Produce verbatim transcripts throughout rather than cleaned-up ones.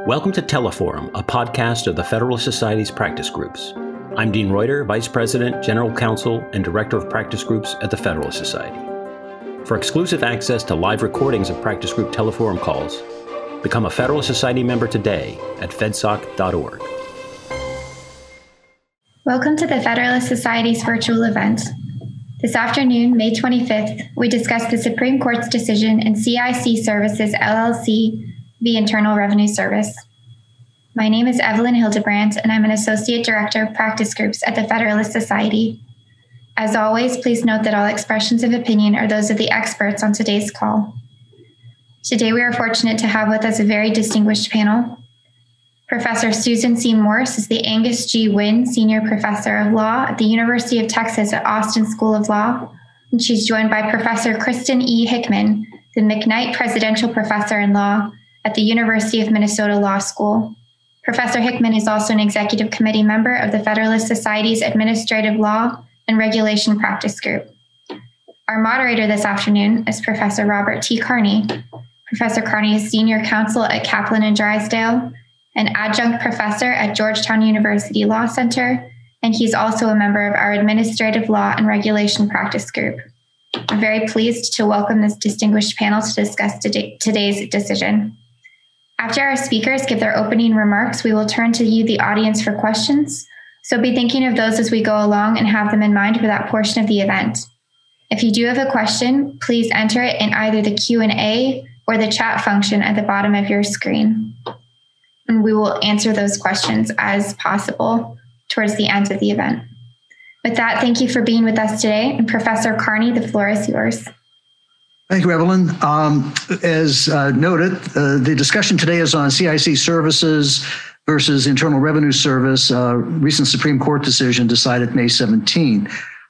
Welcome to Teleforum, a podcast of the Federalist Society's practice groups. I'm Dean Reuter, Vice President, General Counsel, and Director of Practice Groups at the Federalist Society. For exclusive access to live recordings of practice group Teleforum calls, become a Federalist Society member today at fedsoc dot org. Welcome to the Federalist Society's virtual event. This afternoon, May twenty-fifth, we discuss the Supreme Court's decision in C I C Services, L L C v. Internal Revenue Service. My name is Evelyn Hildebrandt, and I'm an Associate Director of Practice Groups at the Federalist Society. As always, please note that all expressions of opinion are those of the experts on today's call. Today, we are fortunate to have with us a very distinguished panel. Professor Susan C. Morse is the Angus G. Wynne Senior Professor of Law at the University of Texas at Austin School of Law, and she's joined by Professor Kristen E. Hickman, the McKnight Presidential Professor in Law at the University of Minnesota Law School. Professor Hickman is also an executive committee member of the Federalist Society's Administrative Law and Regulation Practice Group. Our moderator this afternoon is Professor Robert T. Carney. Professor Carney is senior counsel at Kaplan and Drysdale, an adjunct professor at Georgetown University Law Center, and he's also a member of our Administrative Law and Regulation Practice Group. I'm very pleased to welcome this distinguished panel to discuss today, today's decision. After our speakers give their opening remarks, we will turn to you, the audience, for questions. So be thinking of those as we go along and have them in mind for that portion of the event. If you do have a question, please enter it in either the Q and A or the chat function at the bottom of your screen. And we will answer those questions as possible towards the end of the event. With that, thank you for being with us today. And Professor Carney, the floor is yours. Thank you, Evelyn. Um, as uh, noted, uh, the discussion today is on C I C Services versus Internal Revenue Service, uh, recent Supreme Court decision decided May seventeenth.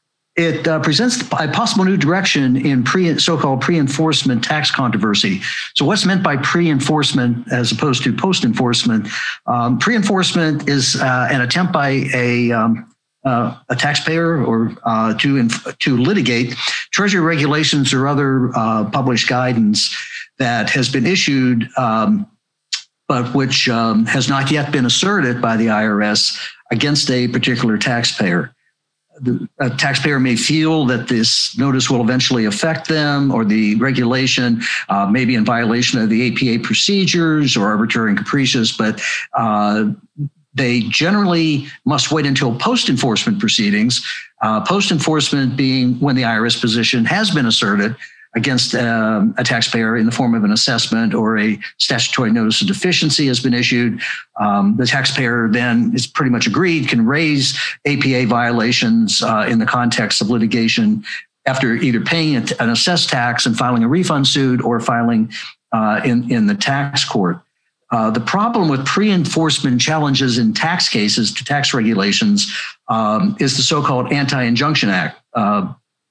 It uh, presents a possible new direction in pre, so-called pre-enforcement tax controversy. So what's meant by pre-enforcement as opposed to post-enforcement? Um, pre-enforcement is uh, an attempt by a um, Uh, a taxpayer or uh, to inf- to litigate Treasury regulations or other uh, published guidance that has been issued, um, but which um, has not yet been asserted by the I R S against a particular taxpayer. The a taxpayer may feel that this notice will eventually affect them, or the regulation uh, may be in violation of the A P A procedures or arbitrary and capricious, but uh, they generally must wait until post-enforcement proceedings, uh, post-enforcement being when the I R S position has been asserted against um, a taxpayer in the form of an assessment or a statutory notice of deficiency has been issued. Um, the taxpayer then is pretty much agreed, can raise A P A violations uh, in the context of litigation after either paying an assessed tax and filing a refund suit or filing uh, in, in the tax court. Uh, the problem with pre-enforcement challenges in tax cases to tax regulations um, is the so-called Anti-Injunction Act, uh,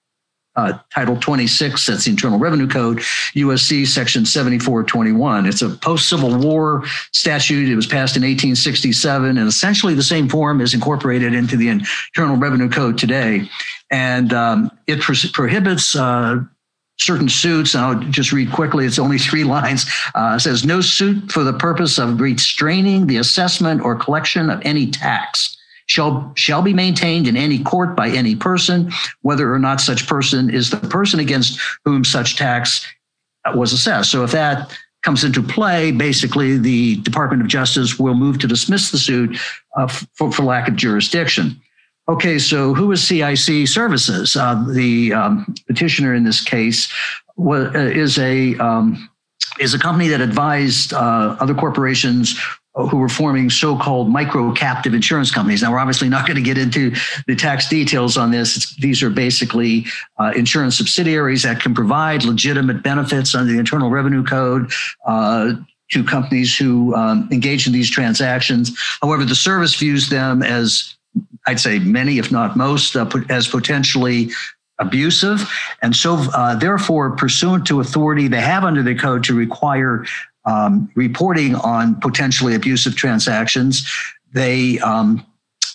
uh, Title twenty-six, that's the Internal Revenue Code, U S C Section seventy-four twenty-one. It's a post-Civil War statute. It was passed in eighteen sixty-seven, and essentially the same form is incorporated into the Internal Revenue Code today. And um, it pro- prohibits uh, certain suits, and I'll just read quickly, it's only three lines. Uh, it says, no suit for the purpose of restraining the assessment or collection of any tax shall, shall be maintained in any court by any person, whether or not such person is the person against whom such tax was assessed. So if that comes into play, basically the Department of Justice will move to dismiss the suit uh, for, for lack of jurisdiction. Okay, so who is C I C Services? Uh, the um, petitioner in this case was, uh, is a um, is a company that advised uh, other corporations who were forming so-called micro-captive insurance companies. Now, we're obviously not going to get into the tax details on this. It's, these are basically uh, insurance subsidiaries that can provide legitimate benefits under the Internal Revenue Code uh, to companies who um, engage in these transactions. However, the service views them as, I'd say many, if not most, uh, as potentially abusive. And so uh, therefore, pursuant to authority they have under the code to require um, reporting on potentially abusive transactions, they um,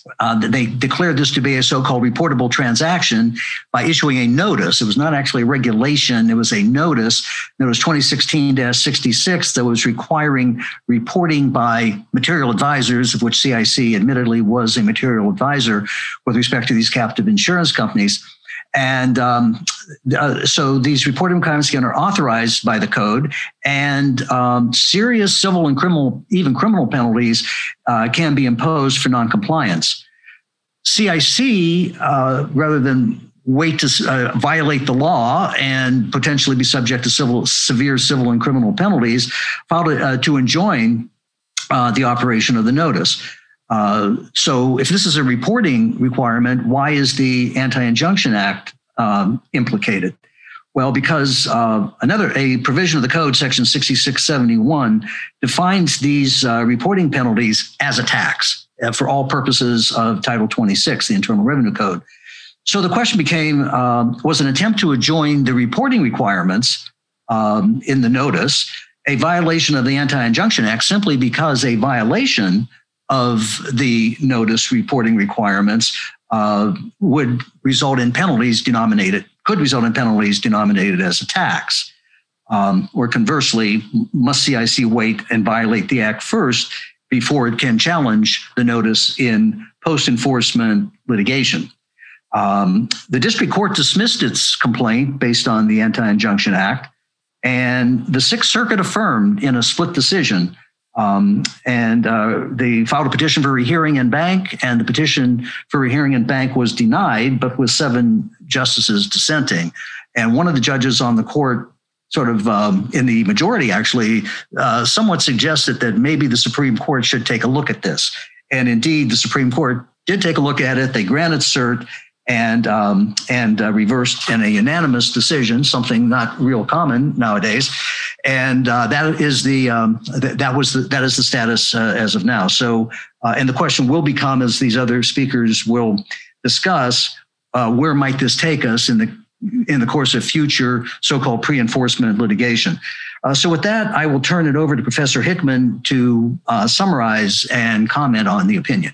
Uh, they declared this to be a so-called reportable transaction by issuing a notice. It was not actually a regulation. It was a notice. Notice twenty sixteen dash sixty-six that was requiring reporting by material advisors, of which C I C admittedly was a material advisor with respect to these captive insurance companies. And um, uh, so these reporting requirements again are authorized by the code, and um, serious civil and criminal, even criminal penalties uh, can be imposed for noncompliance. C I C, uh, rather than wait to uh, violate the law and potentially be subject to civil, severe civil and criminal penalties, filed uh, to enjoin uh, the operation of the notice. Uh, so if this is a reporting requirement, why is the Anti-Injunction Act um, implicated? Well, because uh, another a provision of the code, section sixty-six seventy-one, defines these uh, reporting penalties as a tax uh, for all purposes of Title twenty-six, the Internal Revenue Code. So the question became, uh, was an attempt to adjoin the reporting requirements um, in the notice a violation of the Anti-Injunction Act simply because a violation of the notice reporting requirements uh, would result in penalties denominated, could result in penalties denominated as a tax. Um, or conversely, must C I C wait and violate the act first before it can challenge the notice in post-enforcement litigation? Um, the district court dismissed its complaint based on the Anti-Injunction Act, and the Sixth Circuit affirmed in a split decision. Um, and uh, they filed a petition for rehearing en banc, and the petition for rehearing en banc was denied, but with seven justices dissenting. And one of the judges on the court, sort of um, in the majority actually, uh, somewhat suggested that maybe the Supreme Court should take a look at this. And indeed, the Supreme Court did take a look at it. They granted cert and um, and uh, reversed in a unanimous decision, something not real common nowadays. And uh, that is the um, th- that was the, that is the status uh, as of now. So, uh, and the question will become, as these other speakers will discuss, uh, where might this take us in the in the course of future so-called pre-enforcement litigation? Uh, so, with that, I will turn it over to Professor Hickman to uh, summarize and comment on the opinion.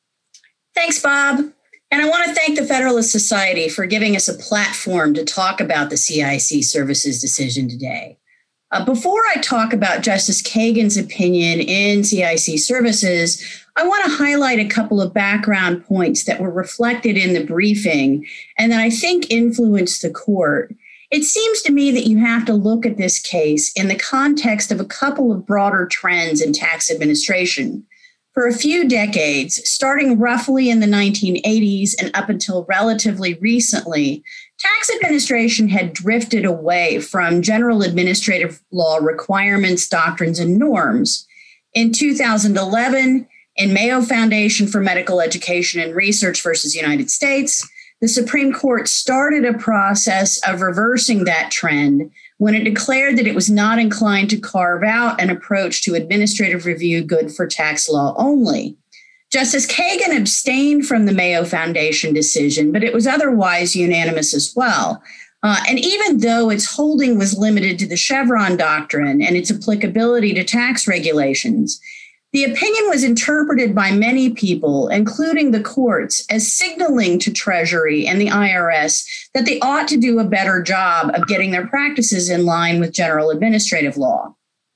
Thanks, Bob. And I want to thank the Federalist Society for giving us a platform to talk about the C I C Services decision today. Uh, before I talk about Justice Kagan's opinion in C I C Services, I want to highlight a couple of background points that were reflected in the briefing and that I think influenced the court. It seems to me that you have to look at this case in the context of a couple of broader trends in tax administration. For a few decades, starting roughly in the nineteen eighties and up until relatively recently, tax administration had drifted away from general administrative law requirements, doctrines, and norms. In two thousand eleven, in Mayo Foundation for Medical Education and Research versus United States, the Supreme Court started a process of reversing that trend when it declared that it was not inclined to carve out an approach to administrative review good for tax law only. Justice Kagan abstained from the Mayo Foundation decision, but it was otherwise unanimous as well. Uh, and even though its holding was limited to the Chevron doctrine and its applicability to tax regulations, the opinion was interpreted by many people, including the courts, as signaling to Treasury and the I R S that they ought to do a better job of getting their practices in line with general administrative law.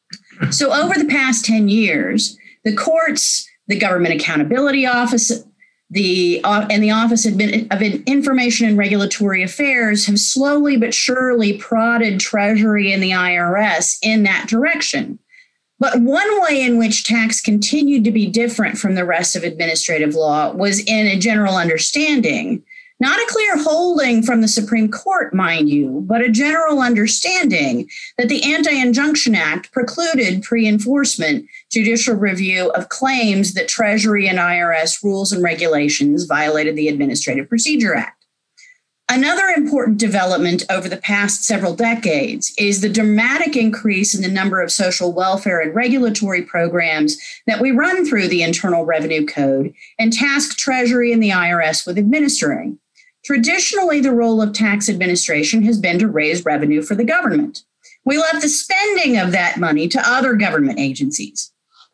So over the past ten years, the courts, the Government Accountability Office, the uh, and the Office of Information and Regulatory Affairs have slowly but surely prodded Treasury and the I R S in that direction. But one way in which tax continued to be different from the rest of administrative law was in a general understanding, not a clear holding from the Supreme Court, mind you, but a general understanding that the Anti-Injunction Act precluded pre-enforcement judicial review of claims that Treasury and I R S rules and regulations violated the Administrative Procedure Act. Another important development over the past several decades is the dramatic increase in the number of social welfare and regulatory programs that we run through the Internal Revenue Code and task Treasury and the I R S with administering. Traditionally, the role of tax administration has been to raise revenue for the government. We left the spending of that money to other government agencies.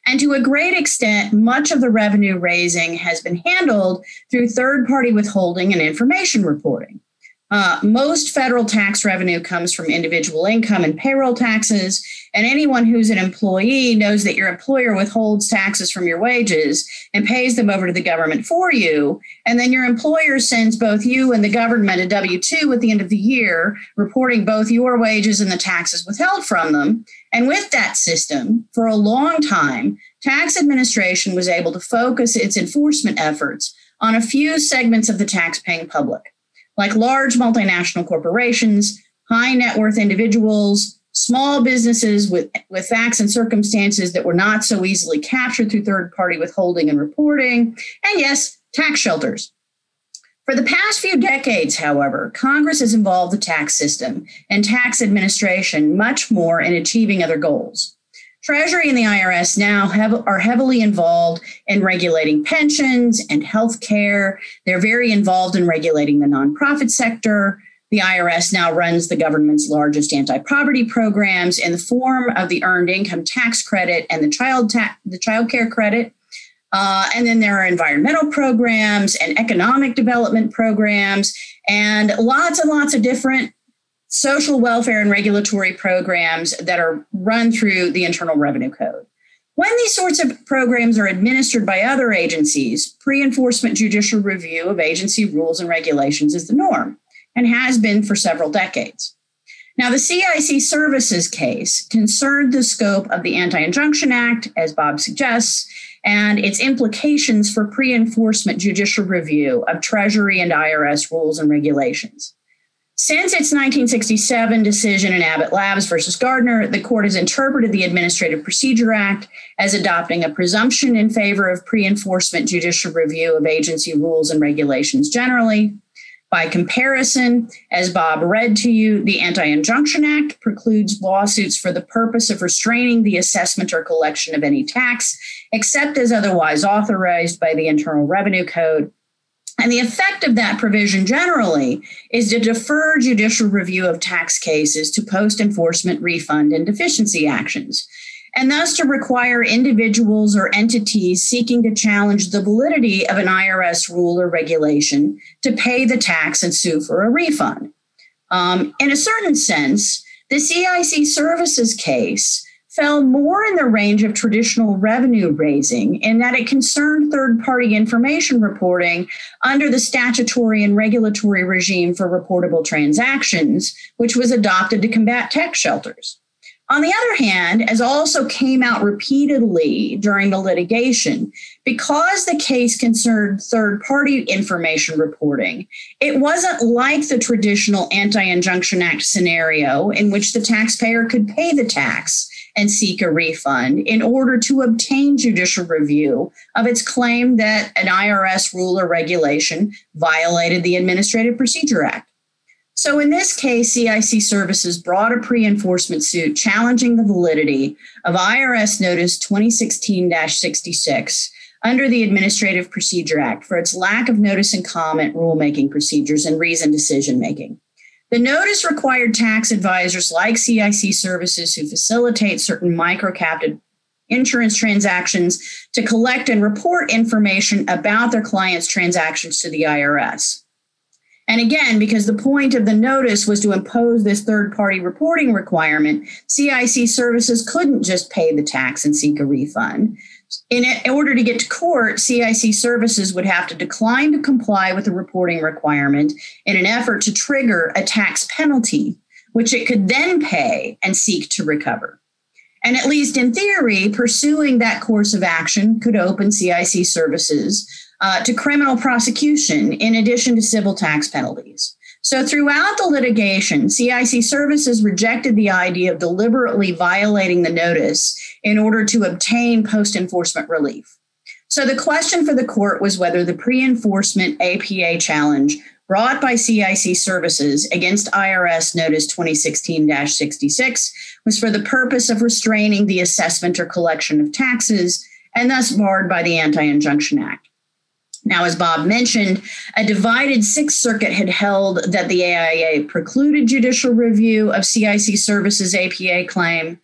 And to a great extent, much of the revenue raising has been handled through third-party withholding and information reporting. Uh, most federal tax revenue comes from individual income and payroll taxes, and anyone who's an employee knows that your employer withholds taxes from your wages and pays them over to the government for you, and then your employer sends both you and the government a W two at the end of the year, reporting both your wages and the taxes withheld from them. And with that system, for a long time, tax administration was able to focus its enforcement efforts on a few segments of the tax-paying public, like large multinational corporations, high net worth individuals, small businesses with, with facts and circumstances that were not so easily captured through third-party withholding and reporting, and yes, tax shelters. For the past few decades, however, Congress has involved the tax system and tax administration much more in achieving other goals. Treasury and the I R S now have, are heavily involved in regulating pensions and health care. They're very involved in regulating the nonprofit sector. The I R S now runs the government's largest anti-poverty programs in the form of the Earned Income Tax Credit and the Child ta- the Child Care Credit. Uh, and then there are environmental programs and economic development programs and lots and lots of different social welfare and regulatory programs that are run through the Internal Revenue Code. When these sorts of programs are administered by other agencies, pre-enforcement judicial review of agency rules and regulations is the norm and has been for several decades. Now, the C I C Services case concerned the scope of the Anti-Injunction Act, as Bob suggests, and its implications for pre-enforcement judicial review of Treasury and I R S rules and regulations. Since its nineteen sixty-seven decision in Abbott Labs versus Gardner, the court has interpreted the Administrative Procedure Act as adopting a presumption in favor of pre-enforcement judicial review of agency rules and regulations generally. By comparison, as Bob read to you, the Anti-Injunction Act precludes lawsuits for the purpose of restraining the assessment or collection of any tax, except as otherwise authorized by the Internal Revenue Code. And the effect of that provision generally is to defer judicial review of tax cases to post-enforcement refund and deficiency actions, and thus to require individuals or entities seeking to challenge the validity of an I R S rule or regulation to pay the tax and sue for a refund. Um, in a certain sense, the C I C Services case fell more in the range of traditional revenue raising in that it concerned third-party information reporting under the statutory and regulatory regime for reportable transactions, which was adopted to combat tax shelters. On the other hand, as also came out repeatedly during the litigation, because the case concerned third-party information reporting, it wasn't like the traditional Anti-Injunction Act scenario in which the taxpayer could pay the tax and seek a refund in order to obtain judicial review of its claim that an I R S rule or regulation violated the Administrative Procedure Act. So in this case, C I C Services brought a pre-enforcement suit challenging the validity of I R S Notice twenty sixteen dash sixty-six under the Administrative Procedure Act for its lack of notice and comment rulemaking procedures and reasoned decision-making. The notice required tax advisors like C I C Services who facilitate certain micro-captive insurance transactions to collect and report information about their clients' transactions to the I R S. And again, because the point of the notice was to impose this third-party reporting requirement, C I C Services couldn't just pay the tax and seek a refund. In order to get to court, C I C Services would have to decline to comply with the reporting requirement in an effort to trigger a tax penalty, which it could then pay and seek to recover. And at least in theory, pursuing that course of action could open C I C Services uh, to criminal prosecution in addition to civil tax penalties. So throughout the litigation, C I C Services rejected the idea of deliberately violating the notice in order to obtain post-enforcement relief. So the question for the court was whether the pre-enforcement A P A challenge brought by C I C Services against I R S Notice twenty sixteen dash sixty-six was for the purpose of restraining the assessment or collection of taxes and thus barred by the Anti-Injunction Act. Now, as Bob mentioned, a divided Sixth Circuit had held that the A I A precluded judicial review of C I C Services' A P A claim.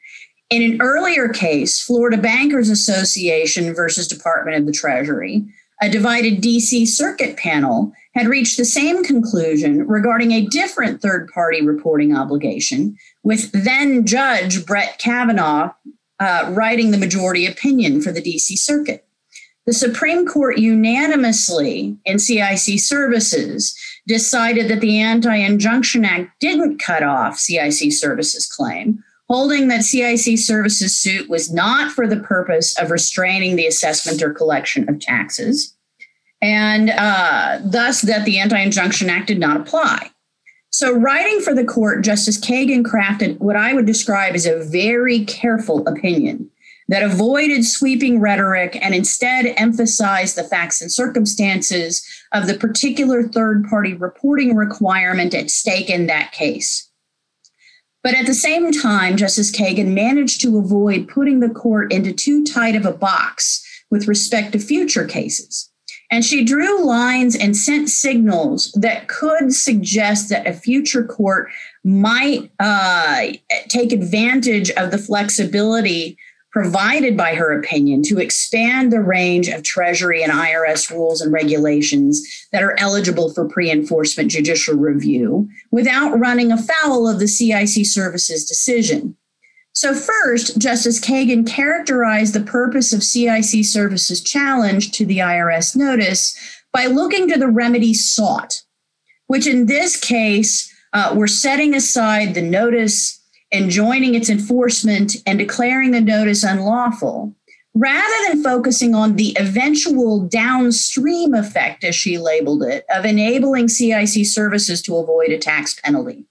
In an earlier case, Florida Bankers Association versus Department of the Treasury, a divided D C Circuit panel had reached the same conclusion regarding a different third-party reporting obligation, with then Judge Brett Kavanaugh uh, writing the majority opinion for the D C Circuit. The Supreme Court unanimously in C I C Services decided that the Anti-Injunction Act didn't cut off C I C Services' claim, holding that C I C Services' suit was not for the purpose of restraining the assessment or collection of taxes, and uh, thus that the Anti-Injunction Act did not apply. So writing for the court, Justice Kagan crafted what I would describe as a very careful opinion that avoided sweeping rhetoric and instead emphasized the facts and circumstances of the particular third-party reporting requirement at stake in that case. But at the same time, Justice Kagan managed to avoid putting the court into too tight of a box with respect to future cases. And she drew lines and sent signals that could suggest that a future court might uh, take advantage of the flexibility provided by her opinion to expand the range of Treasury and I R S rules and regulations that are eligible for pre-enforcement judicial review without running afoul of the C I C Services decision. So first, Justice Kagan characterized the purpose of C I C Services' challenge to the I R S notice by looking to the remedies sought, which in this case uh, were setting aside the notice, enjoining its enforcement, and declaring the notice unlawful, rather than focusing on the eventual downstream effect, as she labeled it, of enabling C I C Services to avoid a tax penalty.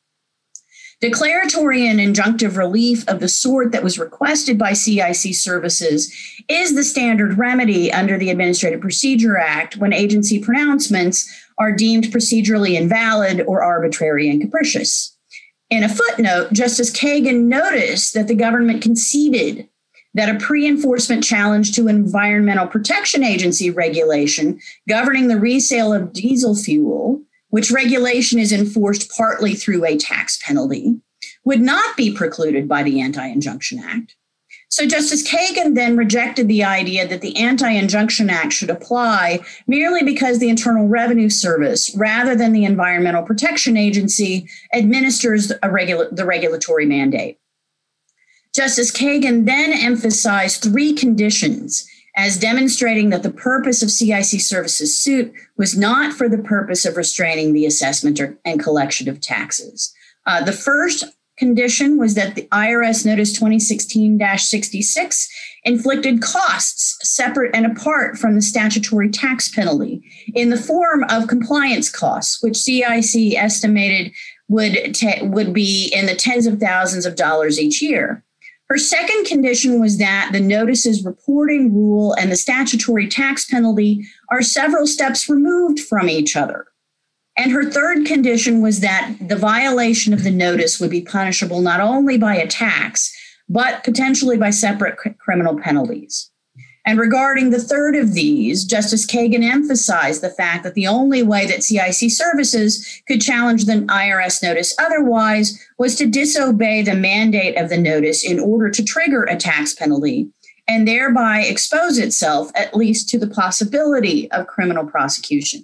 Declaratory and injunctive relief of the sort that was requested by C I C Services is the standard remedy under the Administrative Procedure Act when agency pronouncements are deemed procedurally invalid or arbitrary and capricious. In a footnote, Justice Kagan noticed that the government conceded that a pre-enforcement challenge to Environmental Protection Agency regulation governing the resale of diesel fuel, which regulation is enforced partly through a tax penalty, would not be precluded by the Anti-Injunction Act. So Justice Kagan then rejected the idea that the Anti-Injunction Act should apply merely because the Internal Revenue Service, rather than the Environmental Protection Agency, administers a regula- the regulatory mandate. Justice Kagan then emphasized three conditions as demonstrating that the purpose of C I C Services' suit was not for the purpose of restraining the assessment or, and collection of taxes. Uh, the first condition was that the I R S Notice twenty sixteen dash sixty-six inflicted costs separate and apart from the statutory tax penalty in the form of compliance costs, which C I C estimated would, te- would be in the tens of thousands of dollars each year. Her second condition was that the notice's reporting rule and the statutory tax penalty are several steps removed from each other. And her third condition was that the violation of the notice would be punishable not only by a tax, but potentially by separate cr- criminal penalties. And regarding the third of these, Justice Kagan emphasized the fact that the only way that C I C Services could challenge the I R S notice otherwise was to disobey the mandate of the notice in order to trigger a tax penalty and thereby expose itself at least to the possibility of criminal prosecution.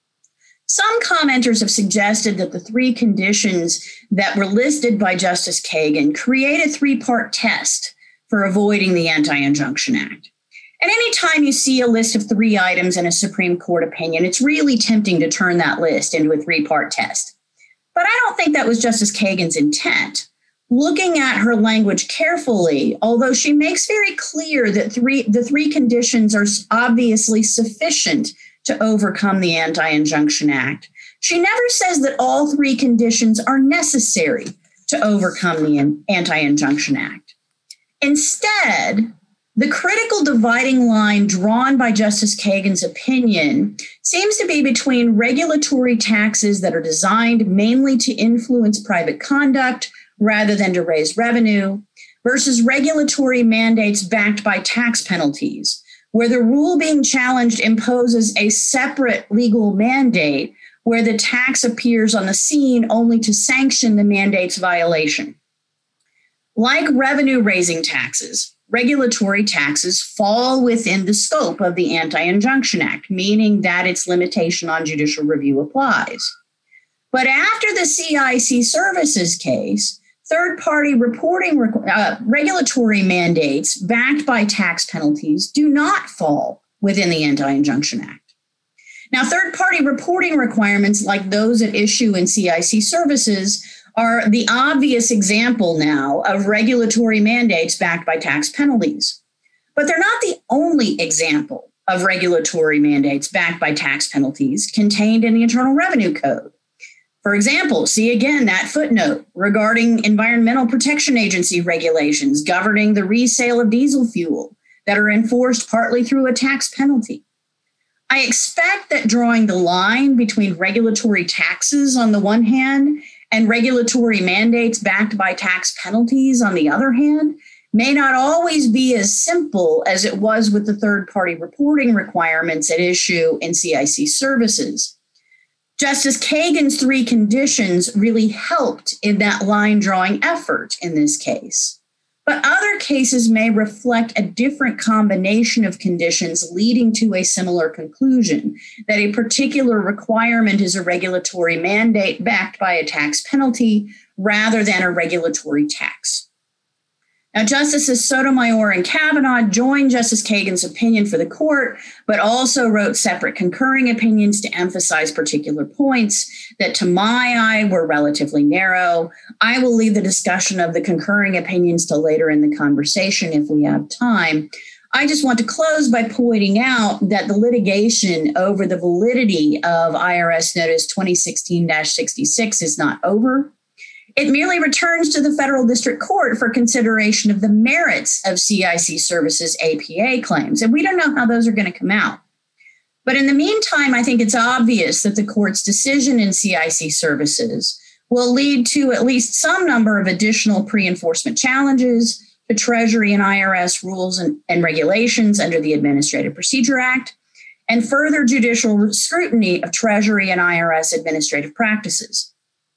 Some commenters have suggested that the three conditions that were listed by Justice Kagan create a three-part test for avoiding the Anti-Injunction Act. And anytime you see a list of three items in a Supreme Court opinion, it's really tempting to turn that list into a three-part test. But I don't think that was Justice Kagan's intent. Looking at her language carefully, although she makes very clear that three, the three conditions are obviously sufficient to overcome the Anti-Injunction Act, she never says that all three conditions are necessary to overcome the Anti-Injunction Act. Instead, the critical dividing line drawn by Justice Kagan's opinion seems to be between regulatory taxes that are designed mainly to influence private conduct rather than to raise revenue versus regulatory mandates backed by tax penalties, where the rule being challenged imposes a separate legal mandate where the tax appears on the scene only to sanction the mandate's violation. Like revenue-raising taxes, regulatory taxes fall within the scope of the Anti-Injunction Act, meaning that its limitation on judicial review applies. But after the C I C services case, third-party reporting uh, regulatory mandates backed by tax penalties do not fall within the Anti-Injunction Act. Now, third-party reporting requirements like those at issue in C I C services are the obvious example now of regulatory mandates backed by tax penalties. But they're not the only example of regulatory mandates backed by tax penalties contained in the Internal Revenue Code. For example, see again that footnote regarding Environmental Protection Agency regulations governing the resale of diesel fuel that are enforced partly through a tax penalty. I expect that drawing the line between regulatory taxes on the one hand and regulatory mandates backed by tax penalties on the other hand may not always be as simple as it was with the third-party reporting requirements at issue in C I C services. Justice Kagan's three conditions really helped in that line-drawing effort in this case. But other cases may reflect a different combination of conditions leading to a similar conclusion, that a particular requirement is a regulatory mandate backed by a tax penalty rather than a regulatory tax. Now, Justices Sotomayor and Kavanaugh joined Justice Kagan's opinion for the court, but also wrote separate concurring opinions to emphasize particular points that, to my eye, were relatively narrow. I will leave the discussion of the concurring opinions till later in the conversation if we have time. I just want to close by pointing out that the litigation over the validity of I R S Notice twenty sixteen dash sixty-six is not over. It merely returns to the federal district court for consideration of the merits of C I C services A P A claims, and we don't know how those are going to come out. But in the meantime, I think it's obvious that the court's decision in C I C services will lead to at least some number of additional pre-enforcement challenges to Treasury and I R S rules and, and regulations under the Administrative Procedure Act, and further judicial scrutiny of Treasury and I R S administrative practices.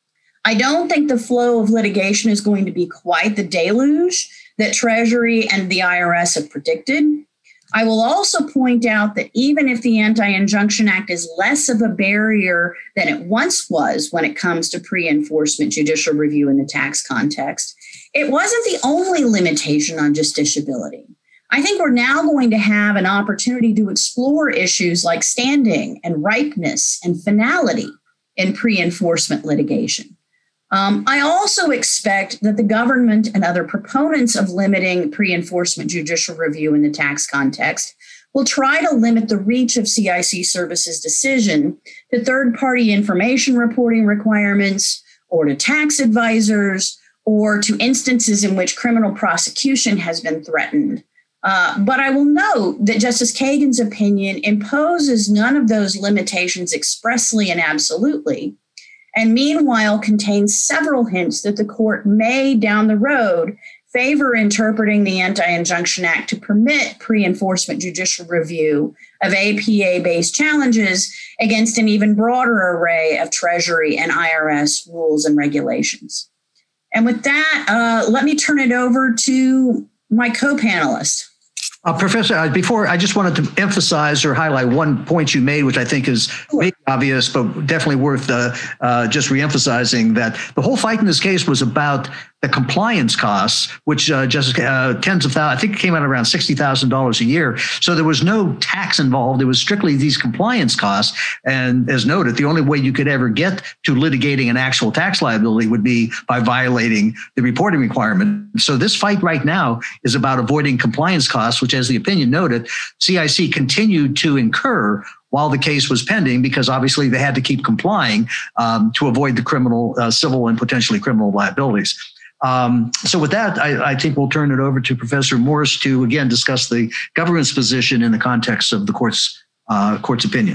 I don't think the flow of litigation is going to be quite the deluge that Treasury and the I R S have predicted. I will also point out that even if the Anti-Injunction Act is less of a barrier than it once was when it comes to pre-enforcement judicial review in the tax context, it wasn't the only limitation on justiciability. I think we're now going to have an opportunity to explore issues like standing and ripeness and finality in pre-enforcement litigation. Um, I also expect that the government and other proponents of limiting pre-enforcement judicial review in the tax context will try to limit the reach of C I C services decision to third-party information reporting requirements or to tax advisors or to instances in which criminal prosecution has been threatened. Uh, but I will note that Justice Kagan's opinion imposes none of those limitations expressly and absolutely, and meanwhile contains several hints that the court may, down the road, favor interpreting the Anti-Injunction Act to permit pre-enforcement judicial review of A P A-based challenges against an even broader array of Treasury and I R S rules and regulations. And with that, uh, let me turn it over to my co-panelist. Uh, Professor, uh, before I just wanted to emphasize or highlight one point you made, which I think is maybe obvious, but definitely worth uh, uh, just reemphasizing, that the whole fight in this case was about the compliance costs, which uh, just uh, tens of thousands, I think it came out around sixty thousand dollars a year. So there was no tax involved. It was strictly these compliance costs. And as noted, the only way you could ever get to litigating an actual tax liability would be by violating the reporting requirement. So this fight right now is about avoiding compliance costs, which, as the opinion noted, C I C continued to incur while the case was pending, because obviously they had to keep complying um, to avoid the criminal, uh, civil, and potentially criminal liabilities. Um, so with that, I, I think we'll turn it over to Professor Morse to, again, discuss the government's position in the context of the court's, uh, court's opinion.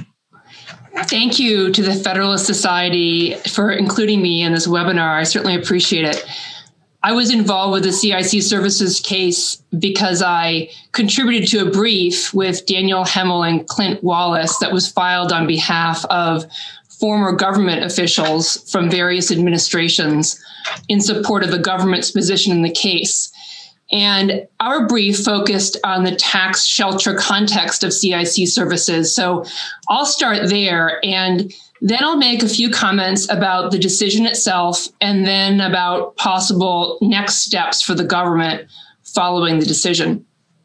Thank you to the Federalist Society for including me in this webinar. I certainly appreciate it. I was involved with the C I C services case because I contributed to a brief with Daniel Hemmel and Clint Wallace that was filed on behalf of former government officials from various administrations in support of the government's position in the case. And our brief focused on the tax shelter context of C I C services. So I'll start there, and then I'll make a few comments about the decision itself, and then about possible next steps for the government following the decision.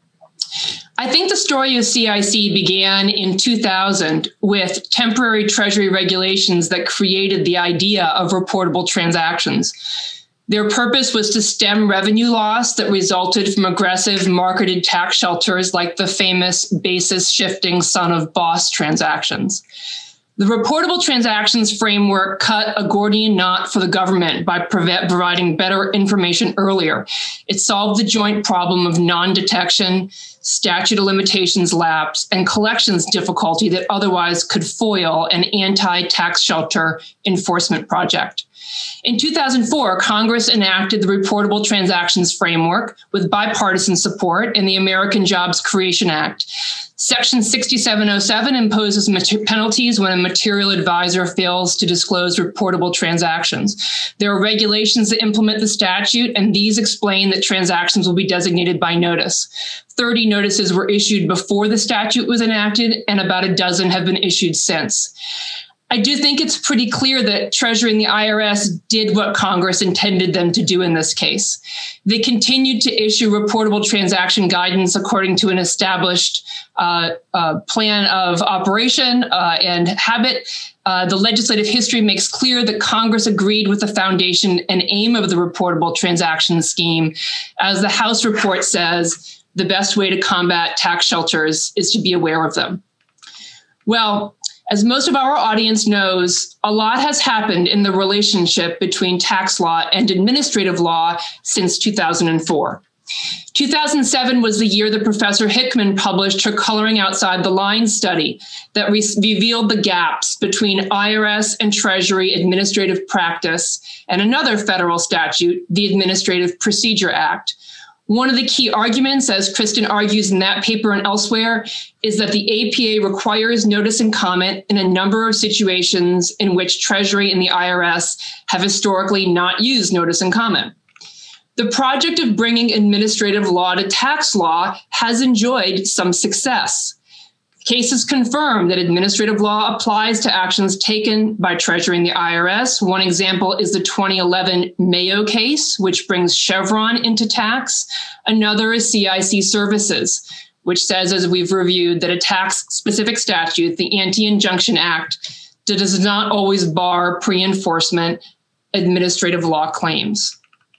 I think the story of C I C began in two thousand with temporary Treasury regulations that created the idea of reportable transactions. Their purpose was to stem revenue loss that resulted from aggressive marketed tax shelters like the famous basis shifting son of boss transactions. The reportable transactions framework cut a Gordian knot for the government by prov- providing better information earlier. It solved the joint problem of non-detection, statute of limitations lapse, and collections difficulty that otherwise could foil an anti-tax shelter enforcement project. In two thousand four, Congress enacted the Reportable Transactions Framework with bipartisan support in the American Jobs Creation Act. Section sixty-seven oh seven imposes mat- penalties when a material advisor fails to disclose reportable transactions. There are regulations that implement the statute, and these explain that transactions will be designated by notice. thirty notices were issued before the statute was enacted, and about a dozen have been issued since. I do think it's pretty clear that Treasury and the I R S did what Congress intended them to do in this case. They continued to issue reportable transaction guidance according to an established uh, uh, plan of operation uh, and habit. Uh, the legislative history makes clear that Congress agreed with the foundation and aim of the reportable transaction scheme. As the House report says, the best way to combat tax shelters is to be aware of them. Well, as most of our audience knows, a lot has happened in the relationship between tax law and administrative law since two thousand four. two thousand seven was the year that Professor Hickman published her Coloring Outside the Lines study that re- revealed the gaps between I R S and Treasury administrative practice and another federal statute, the Administrative Procedure Act. One of the key arguments, as Kristen argues in that paper and elsewhere, is that the A P A requires notice and comment in a number of situations in which Treasury and the I R S have historically not used notice and comment. The project of bringing administrative law to tax law has enjoyed some success. Cases confirm that administrative law applies to actions taken by Treasury and the I R S. One example is the twenty eleven Mayo case, which brings Chevron into tax. Another is C I C Services, which says, as we've reviewed, that a tax-specific statute, the Anti-Injunction Act, does not always bar pre-enforcement administrative law claims.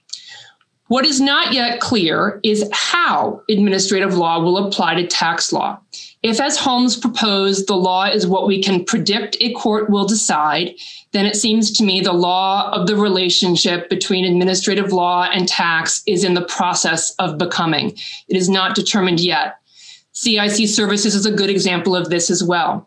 What is not yet clear is how administrative law will apply to tax law. If, as Holmes proposed, the law is what we can predict a court will decide, then it seems to me the law of the relationship between administrative law and tax is in the process of becoming. It is not determined yet. C I C Services is a good example of this as well.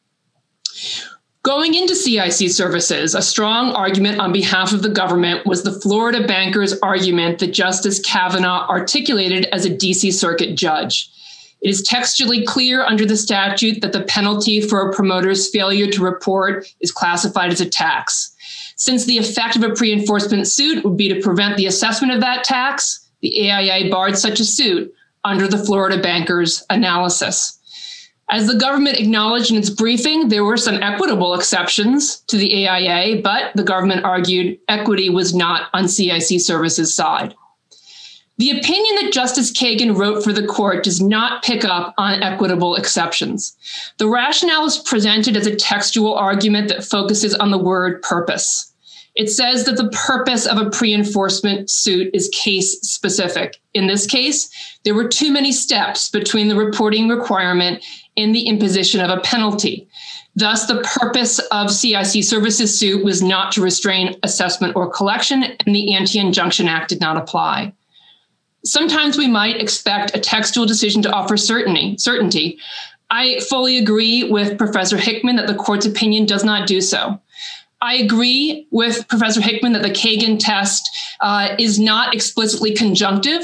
Going into C I C Services, a strong argument on behalf of the government was the Florida bankers' argument that Justice Kavanaugh articulated as a D C Circuit judge. It is textually clear under the statute that the penalty for a promoter's failure to report is classified as a tax. Since the effect of a pre-enforcement suit would be to prevent the assessment of that tax, the A I A barred such a suit under the Florida bankers' analysis. As the government acknowledged in its briefing, there were some equitable exceptions to the A I A, but the government argued equity was not on C I C Services' side. The opinion that Justice Kagan wrote for the court does not pick up on equitable exceptions. The rationale is presented as a textual argument that focuses on the word purpose. It says that the purpose of a pre-enforcement suit is case-specific. In this case, there were too many steps between the reporting requirement and the imposition of a penalty. Thus, the purpose of C I C Services suit was not to restrain assessment or collection, and the Anti-Injunction Act did not apply. Sometimes we might expect a textual decision to offer certainty. certainty. I fully agree with Professor Hickman that the court's opinion does not do so. I agree with Professor Hickman that the Kagan test uh, is not explicitly conjunctive.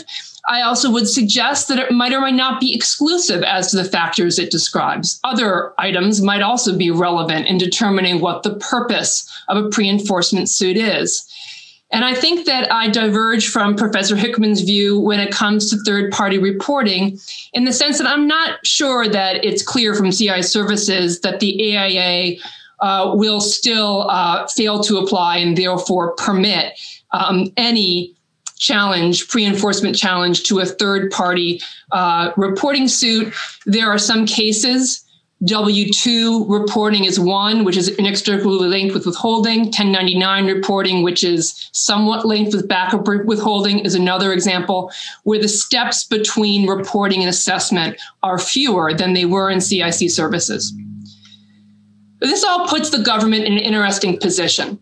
I also would suggest that it might or might not be exclusive as to the factors it describes. Other items might also be relevant in determining what the purpose of a pre-enforcement suit is. And I think that I diverge from Professor Hickman's view when it comes to third-party reporting, in the sense that I'm not sure that it's clear from C I services that the A I A uh, will still uh, fail to apply and therefore permit um, any challenge, pre-enforcement challenge to a third-party uh, reporting suit. There are some cases. W two reporting is one, which is inextricably linked with withholding. ten ninety-nine reporting, which is somewhat linked with backup withholding, is another example where the steps between reporting and assessment are fewer than they were in C I C services. This all puts the government in an interesting position.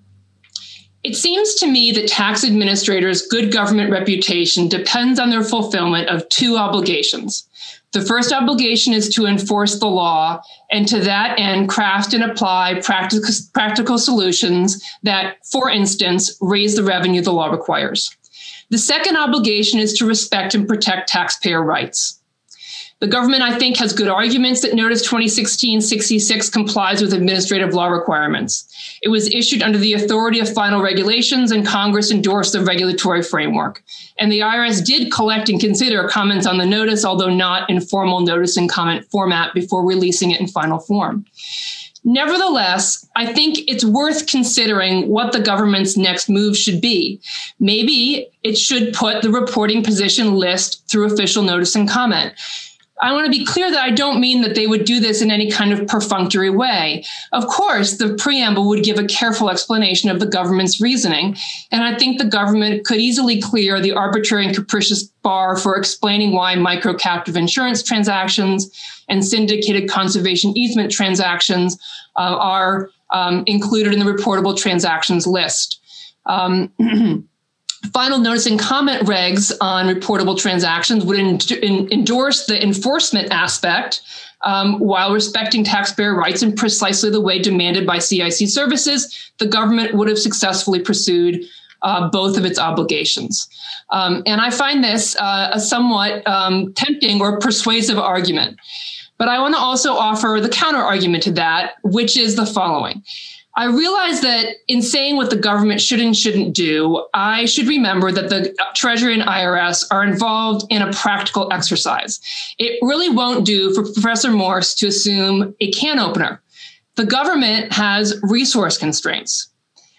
It seems to me that tax administrators' good government reputation depends on their fulfillment of two obligations. The first obligation is to enforce the law, and to that end, craft and apply practical, practical solutions that, for instance, raise the revenue the law requires. The second obligation is to respect and protect taxpayer rights. The government, I think, has good arguments that Notice twenty sixteen sixty-six complies with administrative law requirements. It was issued under the authority of final regulations, and Congress endorsed the regulatory framework. And the I R S did collect and consider comments on the notice, although not in formal notice and comment format, before releasing it in final form. Nevertheless, I think it's worth considering what the government's next move should be. Maybe it should put the reporting position list through official notice and comment. I want to be clear that I don't mean that they would do this in any kind of perfunctory way. Of course, the preamble would give a careful explanation of the government's reasoning, and I think the government could easily clear the arbitrary and capricious bar for explaining why micro-captive insurance transactions and syndicated conservation easement transactions uh, are um, included in the reportable transactions list. Um, Final notice and comment regs on reportable transactions would en- en- endorse the enforcement aspect um, while respecting taxpayer rights in precisely the way demanded by C I C services. The government would have successfully pursued uh, both of its obligations. Um, and I find this uh, a somewhat um, tempting or persuasive argument. But I want to also offer the counter argument to that, which is the following. I realize that in saying what the government should and shouldn't do, I should remember that the Treasury and I R S are involved in a practical exercise. It really won't do for Professor Morse to assume a can opener. The government has resource constraints.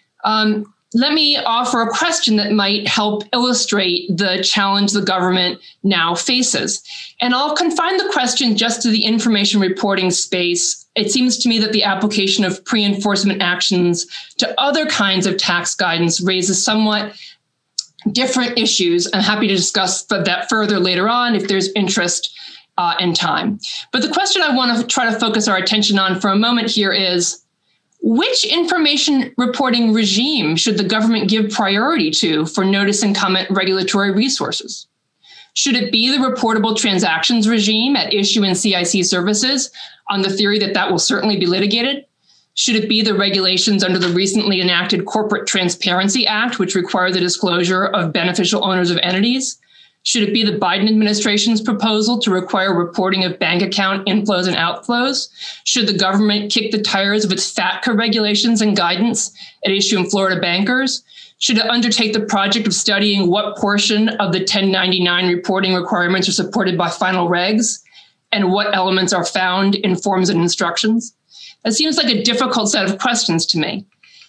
Um, let me offer a question that might help illustrate the challenge the government now faces. And I'll confine the question just to the information reporting space. It seems to me that the application of pre-enforcement actions to other kinds of tax guidance raises somewhat different issues. I'm happy to discuss that further later on if there's interest uh, and time. But the question I want to try to focus our attention on for a moment here is, which information reporting regime should the government give priority to for notice and comment regulatory resources? Should it be the reportable transactions regime at issue in C I C services on the theory that that will certainly be litigated? Should it be the regulations under the recently enacted Corporate Transparency Act, which require the disclosure of beneficial owners of entities? Should it be the Biden administration's proposal to require reporting of bank account inflows and outflows? Should the government kick the tires of its FATCA regulations and guidance at issue in Florida bankers? Should it undertake the project of studying what portion of the ten ninety-nine reporting requirements are supported by final regs and what elements are found in forms and instructions? That seems like a difficult set of questions to me.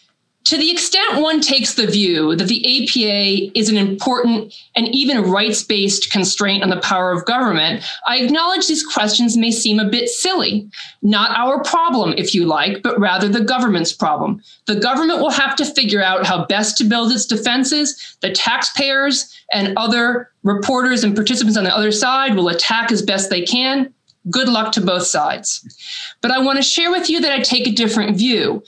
To the extent one takes the view that the A P A is an important and even rights-based constraint on the power of government, I acknowledge these questions may seem a bit silly. Not our problem, if you like, but rather the government's problem. The government will have to figure out how best to build its defenses. The taxpayers and other reporters and participants on the other side will attack as best they can. Good luck to both sides. But I want to share with you that I take a different view.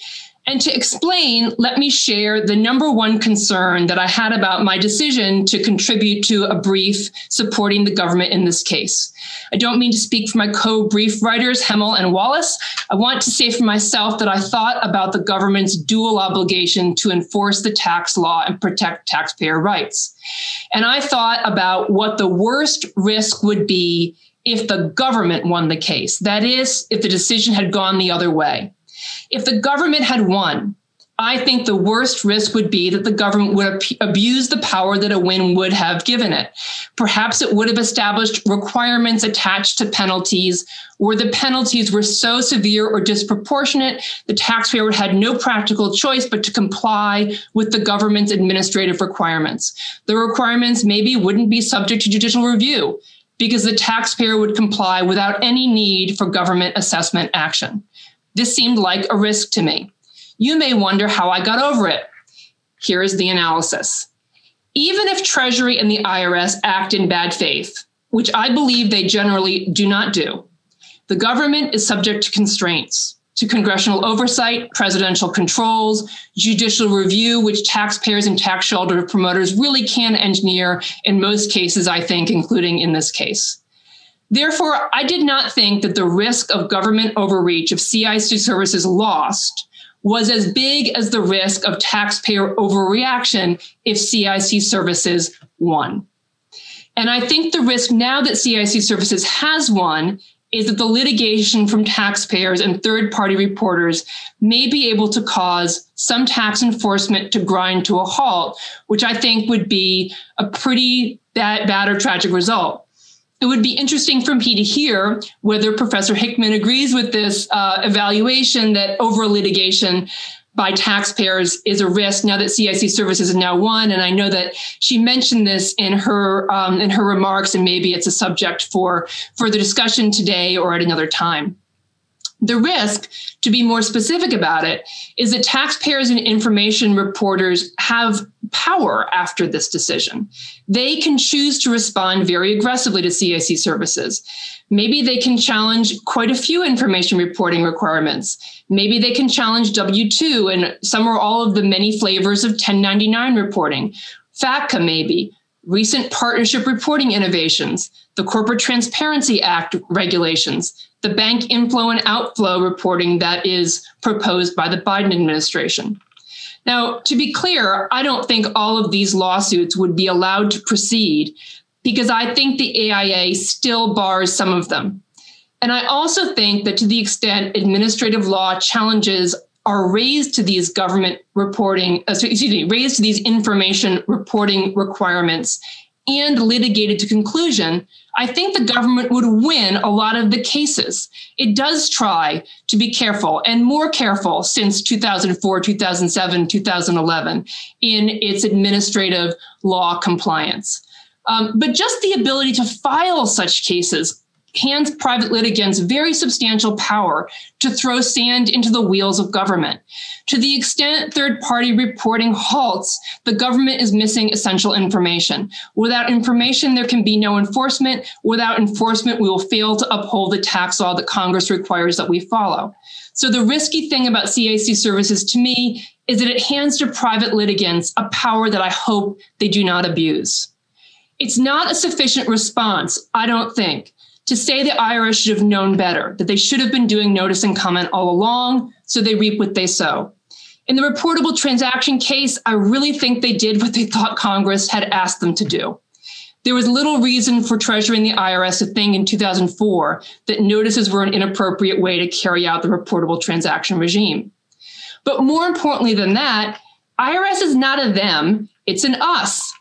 And to explain, let me share the number one concern that I had about my decision to contribute to a brief supporting the government in this case. I don't mean to speak for my co-brief writers, Hemel and Wallace. I want to say for myself that I thought about the government's dual obligation to enforce the tax law and protect taxpayer rights. And I thought about what the worst risk would be if the government won the case. That is, if the decision had gone the other way. If the government had won, I think the worst risk would be that the government would ab- abuse the power that a win would have given it. Perhaps it would have established requirements attached to penalties where the penalties were so severe or disproportionate, the taxpayer had no practical choice but to comply with the government's administrative requirements. The requirements maybe wouldn't be subject to judicial review because the taxpayer would comply without any need for government assessment action. This seemed like a risk to me. You may wonder how I got over it. Here is the analysis. Even if Treasury and the I R S act in bad faith, which I believe they generally do not do, the government is subject to constraints, to congressional oversight, presidential controls, judicial review, which taxpayers and tax shelter promoters really can engineer in most cases, I think, including in this case. Therefore, I did not think that the risk of government overreach if C I C services lost was as big as the risk of taxpayer overreaction if C I C services won. And I think the risk now that C I C services has won is that the litigation from taxpayers and third-party reporters may be able to cause some tax enforcement to grind to a halt, which I think would be a pretty bad, bad or tragic result. It would be interesting for me to hear whether Professor Hickman agrees with this uh, evaluation that over litigation by taxpayers is a risk now that C I C services is now won. And I know that she mentioned this in her um, in her remarks, and maybe it's a subject for further discussion today or at another time. The risk, to be more specific about it, is that taxpayers and information reporters have power after this decision. They can choose to respond very aggressively to C I C services. Maybe they can challenge quite a few information reporting requirements. Maybe they can challenge W two and some or all of the many flavors of ten ninety-nine reporting. FATCA maybe, recent partnership reporting innovations, the Corporate Transparency Act regulations, the bank inflow and outflow reporting that is proposed by the Biden administration. Now, to be clear, I don't think all of these lawsuits would be allowed to proceed because I think the A I A still bars some of them. And I also think that to the extent administrative law challenges are raised to these government reporting, uh, excuse me, raised to these information reporting requirements and litigated to conclusion, I think the government would win a lot of the cases. It does try to be careful and more careful since two thousand four, two thousand seven, two thousand eleven in its administrative law compliance. Um, but just the ability to file such cases hands private litigants very substantial power to throw sand into the wheels of government. To the extent third-party reporting halts, the government is missing essential information. Without information, there can be no enforcement. Without enforcement, we will fail to uphold the tax law that Congress requires that we follow. So the risky thing about C I C services to me is that it hands to private litigants a power that I hope they do not abuse. It's not a sufficient response, I don't think, to say the I R S should have known better, that they should have been doing notice and comment all along, so they reap what they sow. In the reportable transaction case, I really think they did what they thought Congress had asked them to do. There was little reason for Treasury and the I R S to think in two thousand four that notices were an inappropriate way to carry out the reportable transaction regime. But more importantly than that, I R S is not a them, it's an us.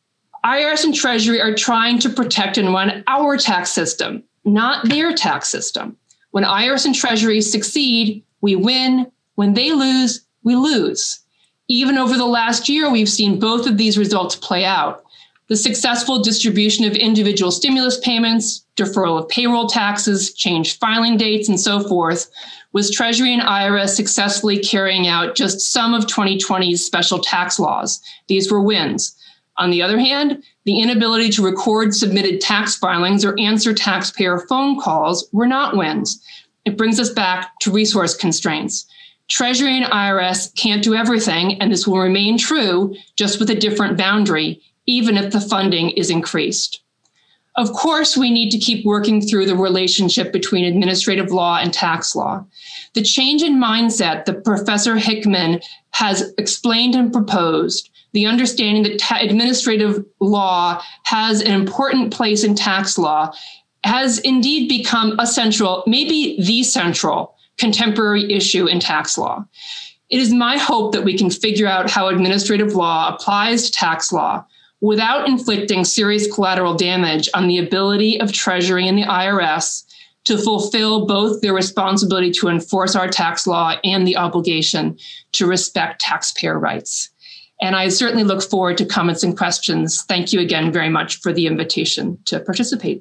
I R S and Treasury are trying to protect and run our tax system, not their tax system. When I R S and Treasury succeed, we win. When they lose, we lose. Even over the last year, we've seen both of these results play out. The successful distribution of individual stimulus payments, deferral of payroll taxes, changed filing dates, and so forth, was Treasury and I R S successfully carrying out just some of twenty twenty's special tax laws. These were wins. On the other hand, the inability to record submitted tax filings or answer taxpayer phone calls were not wins. It brings us back to resource constraints. Treasury and I R S can't do everything, and this will remain true, just with a different boundary, even if the funding is increased. Of course, we need to keep working through the relationship between administrative law and tax law. The change in mindset that Professor Hickman has explained and proposed, the understanding that ta- administrative law has an important place in tax law, has indeed become a central, maybe the central, contemporary issue in tax law. It is my hope that we can figure out how administrative law applies to tax law without inflicting serious collateral damage on the ability of Treasury and the I R S to fulfill both their responsibility to enforce our tax law and the obligation to respect taxpayer rights. And I certainly look forward to comments and questions. Thank you again very much for the invitation to participate.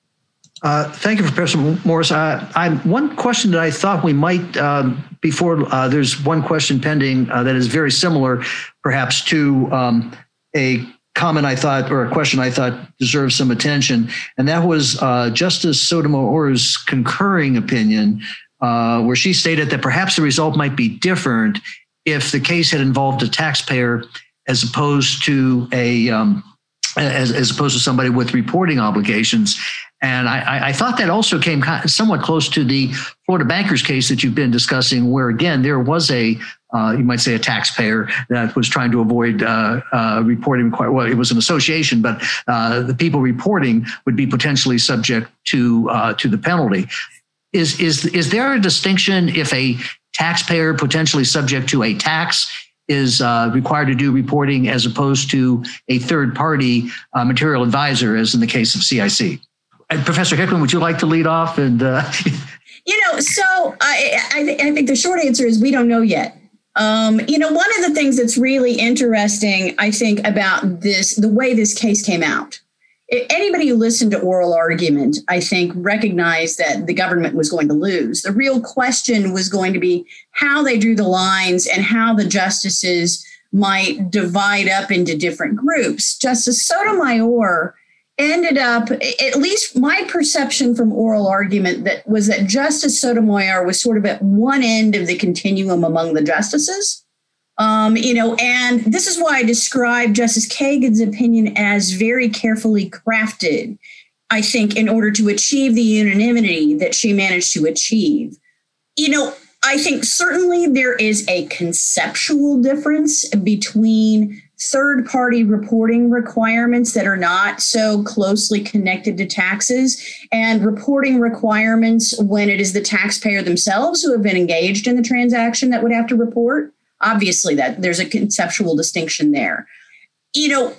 Uh, thank you, Professor Morris. Uh, I, one question that I thought we might, um, before uh, there's one question pending uh, that is very similar, perhaps, to um, a comment I thought, or a question I thought deserves some attention, and that was uh, Justice Sotomayor's concurring opinion, uh, where she stated that perhaps the result might be different if the case had involved a taxpayer as opposed to a um, as, as opposed to somebody with reporting obligations. And I, I thought that also came somewhat close to the Florida bankers case that you've been discussing, where, again, there was a, uh, you might say, a taxpayer that was trying to avoid uh, uh, reporting. Well, it was an association, but uh, the people reporting would be potentially subject to uh, to the penalty. Is is is there a distinction if a taxpayer potentially subject to a tax is uh, required to do reporting as opposed to a third party uh, material advisor, as in the case of C I C? And Professor Hickman, would you like to lead off? And uh... you know, so I, I, th- I think the short answer is we don't know yet. Um, you know, one of the things that's really interesting, I think, about this, the way this case came out. Anybody who listened to oral argument, I think, recognized that the government was going to lose. The real question was going to be how they drew the lines and how the justices might divide up into different groups. Justice Sotomayor ended up, at least my perception from oral argument, that was that Justice Sotomayor was sort of at one end of the continuum among the justices. Um, you know, and this is why I describe Justice Kagan's opinion as very carefully crafted, I think, in order to achieve the unanimity that she managed to achieve. You know, I think certainly there is a conceptual difference between third-party reporting requirements that are not so closely connected to taxes and reporting requirements when it is the taxpayer themselves who have been engaged in the transaction that would have to report. Obviously, that there's a conceptual distinction there. You know,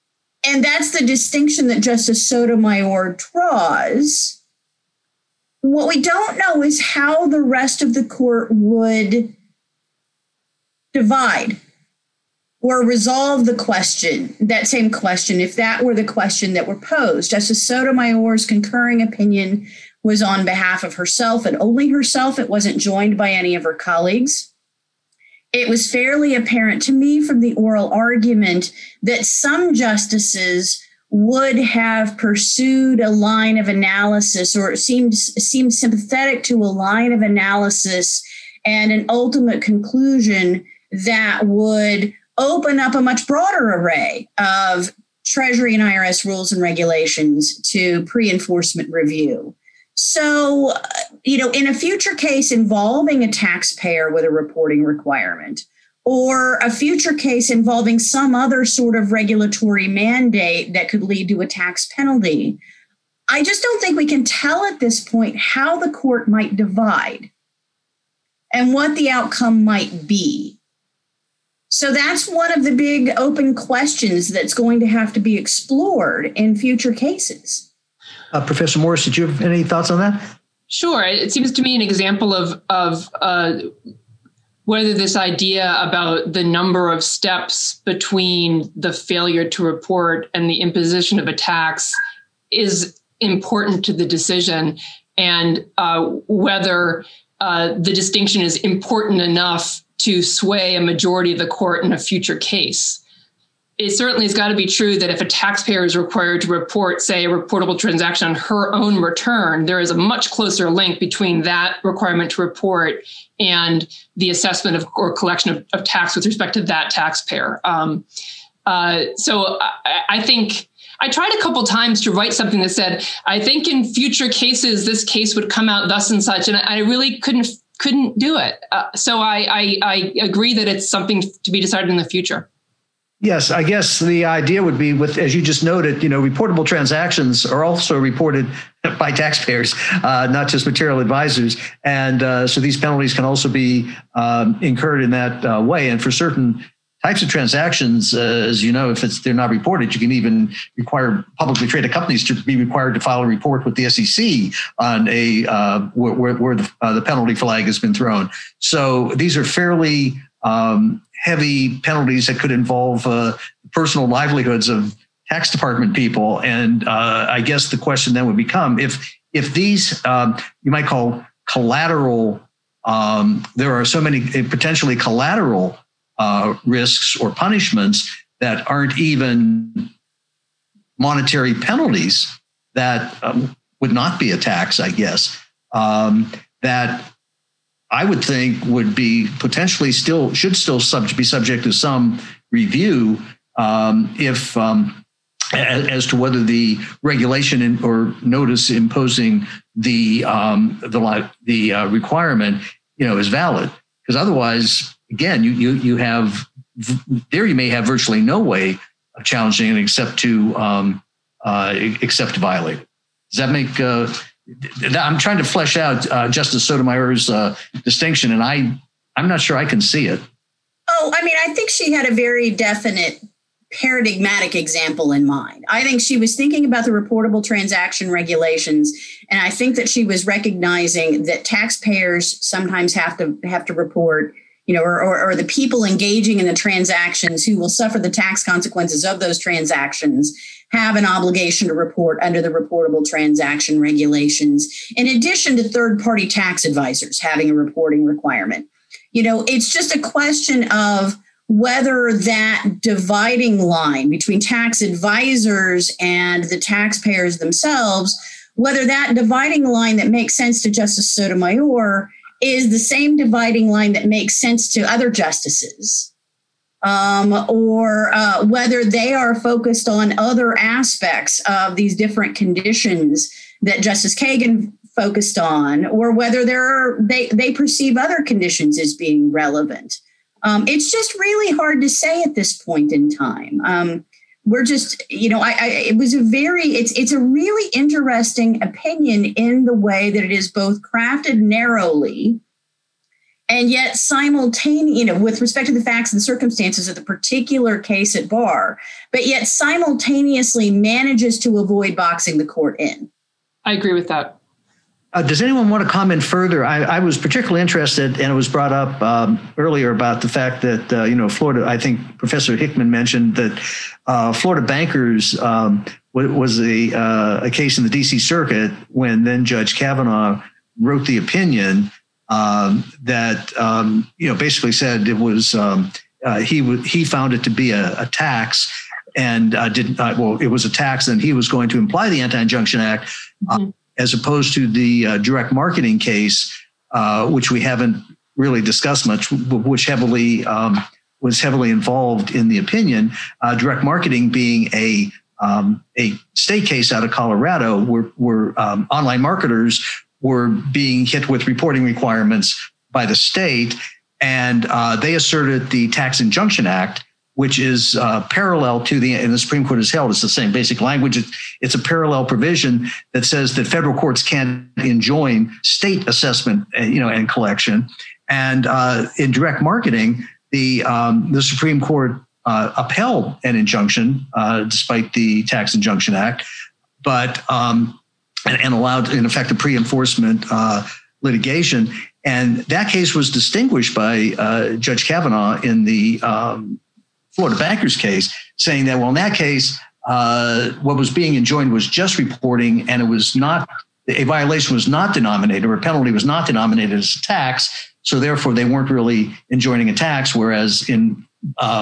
and that's the distinction that Justice Sotomayor draws. What we don't know is how the rest of the court would divide or resolve the question, that same question, if that were the question that were posed. Justice Sotomayor's concurring opinion was on behalf of herself and only herself. It wasn't joined by any of her colleagues. It was fairly apparent to me from the oral argument that some justices would have pursued a line of analysis, or it seemed, seemed sympathetic to a line of analysis and an ultimate conclusion that would open up a much broader array of Treasury and I R S rules and regulations to pre-enforcement review. So, you know, in a future case involving a taxpayer with a reporting requirement, or a future case involving some other sort of regulatory mandate that could lead to a tax penalty, I just don't think we can tell at this point how the court might divide and what the outcome might be. So that's one of the big open questions that's going to have to be explored in future cases. Uh, Professor Morris, did you have any thoughts on that? Sure. It seems to me an example of, of uh, whether this idea about the number of steps between the failure to report and the imposition of a tax is important to the decision, and uh, whether uh, the distinction is important enough to sway a majority of the court in a future case. it certainly has got to be true that if a taxpayer is required to report, say, a reportable transaction on her own return, there is a much closer link between that requirement to report and the assessment of or collection of, of tax with respect to that taxpayer. Um, uh, so I, I think I tried a couple times to write something that said, I think in future cases, this case would come out thus and such. And I, I really couldn't couldn't do it. Uh, so I, I, I agree that it's something to be decided in the future. Yes, I guess the idea would be with, as you just noted, you know, reportable transactions are also reported by taxpayers, uh, not just material advisors. And uh, so these penalties can also be um, incurred in that uh, way. And for certain types of transactions, uh, as you know, if it's they're not reported, you can even require publicly traded companies to be required to file a report with the S E C on a uh, where, where the, uh, the penalty flag has been thrown. So these are fairly um, heavy penalties that could involve uh, personal livelihoods of tax department people. And uh, I guess the question then would become if if these um, you might call collateral. Um, there are so many potentially collateral Uh, risks or punishments that aren't even monetary penalties that um, would not be a tax, I guess, um, that I would think would be potentially still, should still sub- be subject to some review um, if um, as, as to whether the regulation in, or notice imposing the um, the, the uh, requirement, you know, is valid. Because otherwise, again, you you you have there you may have virtually no way of challenging it except to um, uh, except to violate it. Does that make? Uh, I'm trying to flesh out uh, Justice Sotomayor's uh, distinction, and I I'm not sure I can see it. Oh, I mean, I think she had a very definite paradigmatic example in mind. I think she was thinking about the reportable transaction regulations, and I think that she was recognizing that taxpayers sometimes have to have to report, you know, or, or, or the people engaging in the transactions who will suffer the tax consequences of those transactions have an obligation to report under the reportable transaction regulations, in addition to third-party tax advisors having a reporting requirement. You know, it's just a question of whether that dividing line between tax advisors and the taxpayers themselves, whether that dividing line that makes sense to Justice Sotomayor is the same dividing line that makes sense to other justices, um, or uh, whether they are focused on other aspects of these different conditions that Justice Kagan focused on, or whether there are, they, they perceive other conditions as being relevant. Um, it's just really hard to say at this point in time. Um, we're just, you know, I, I, it was a very, it's it's a really interesting opinion in the way that it is both crafted narrowly and yet simultaneously, you know, with respect to the facts and circumstances of the particular case at bar, but yet simultaneously manages to avoid boxing the court in. I agree with that. Uh, does anyone want to comment further? I, I was particularly interested, and it was brought up um, earlier about the fact that, uh, you know, Florida, I think Professor Hickman mentioned that uh, Florida Bankers um, w- was a, uh, a case in the D C Circuit when then Judge Kavanaugh wrote the opinion um, that, um, you know, basically said it was, um, uh, he w- he found it to be a, a tax and uh, didn't, uh, well, it was a tax, and he was going to imply the Anti-Injunction Act. Mm-hmm. Uh, as opposed to the uh, direct marketing case, uh, which we haven't really discussed much, which heavily um, was heavily involved in the opinion. Uh, direct marketing being a um, a state case out of Colorado, where, where um, online marketers were being hit with reporting requirements by the state, and uh, they asserted the Tax Injunction Act, which is uh, parallel to the, and the Supreme Court has held, it's the same basic language. It's, it's a parallel provision that says that federal courts can't enjoin state assessment, you know, and collection. And uh, in direct marketing, the um, the Supreme Court uh, upheld an injunction uh, despite the Tax Injunction Act, but um, and, and allowed, in effect, a pre-enforcement uh, litigation. And that case was distinguished by uh, Judge Kavanaugh in the um, Florida Bankers case, saying that, well, in that case, uh, what was being enjoined was just reporting, and it was not, a violation was not denominated, or a penalty was not denominated as a tax. So therefore, they weren't really enjoining a tax. Whereas in um,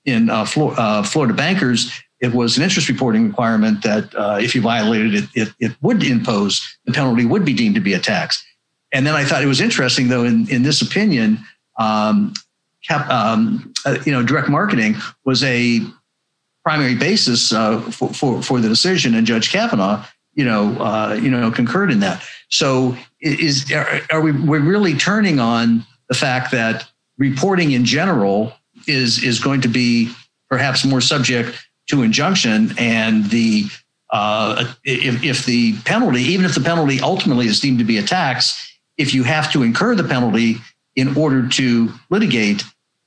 in uh, Flor- uh, Florida Bankers, it was an interest reporting requirement that uh, if you violated it, it, it would impose, the penalty would be deemed to be a tax. And then I thought it was interesting, though, in, in this opinion, um, cap, um, uh, you know, direct marketing was a primary basis uh, for, for for the decision, and Judge Kavanaugh, you know, uh, you know, concurred in that. So, is are, are we we're really turning on the fact that reporting in general is is going to be perhaps more subject to injunction, and the uh, if, if the penalty, even if the penalty ultimately is deemed to be a tax, if you have to incur the penalty in order to litigate,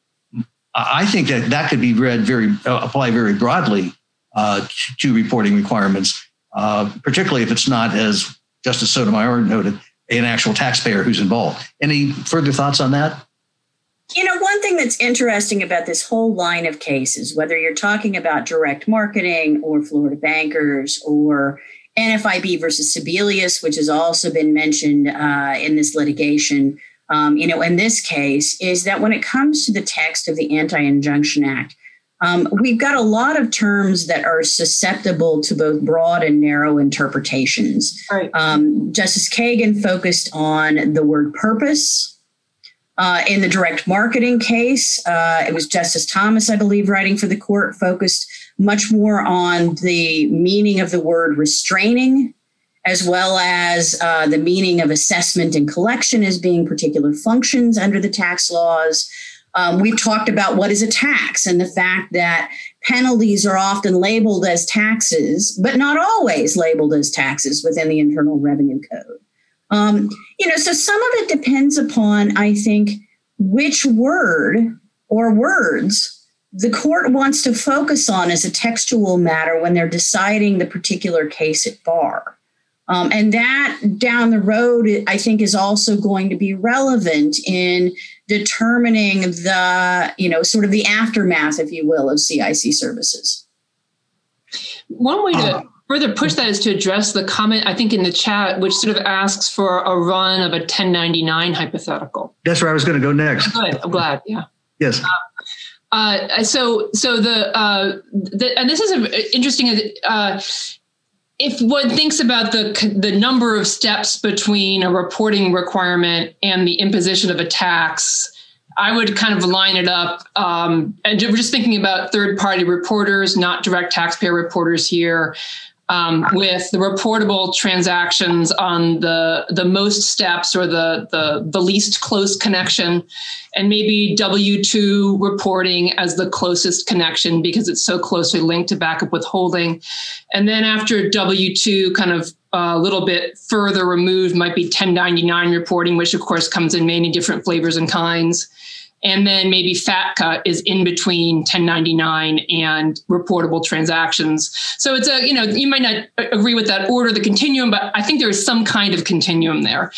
I think that that could be read very, uh, apply very broadly uh, to, to reporting requirements, uh, particularly if it's not, as Justice Sotomayor noted, an actual taxpayer who's involved. Any further thoughts on that? You know, one thing that's interesting about this whole line of cases, whether you're talking about direct marketing or Florida Bankers or N F I B versus Sebelius, which has also been mentioned uh, in this litigation, um, you know, in this case, is that when it comes to the text of the Anti-Injunction Act, um, we've got a lot of terms that are susceptible to both broad and narrow interpretations. Right. Um, Justice Kagan focused on the word purpose. Uh, in the direct marketing case, uh, it was Justice Thomas, I believe, writing for the court, focused much more on the meaning of the word restraining, as well as uh, the meaning of assessment and collection as being particular functions under the tax laws. Um, we've talked about what is a tax and the fact that penalties are often labeled as taxes, but not always labeled as taxes within the Internal Revenue Code. Um, you know, so some of it depends upon, I think, which word or words the court wants to focus on as a textual matter when they're deciding the particular case at bar. Um, and that down the road, I think, is also going to be relevant in determining the, you know, sort of the aftermath, if you will, of C I C services. One way to further push that is to address the comment, I think, in the chat, which sort of asks for a run of a ten ninety-nine hypothetical. That's where I was going to go next. Oh, good. I'm glad. Yeah. Yes. Uh, uh, so, so the, uh, the, and this is a, interesting, uh, if one thinks about the the number of steps between a reporting requirement and the imposition of a tax, I would kind of line it up. Um, and we're just thinking about third-party reporters, not direct taxpayer reporters here, um, with the reportable transactions on the the most steps or the, the, the least close connection, and maybe W two reporting as the closest connection because it's so closely linked to backup withholding. And then after W two, kind of a little bit further removed, might be ten ninety-nine reporting, which of course comes in many different flavors and kinds. And then maybe FATCA is in between ten ninety-nine and reportable transactions. So it's a, you know, you might not agree with that order, the continuum, but I think there is some kind of continuum there.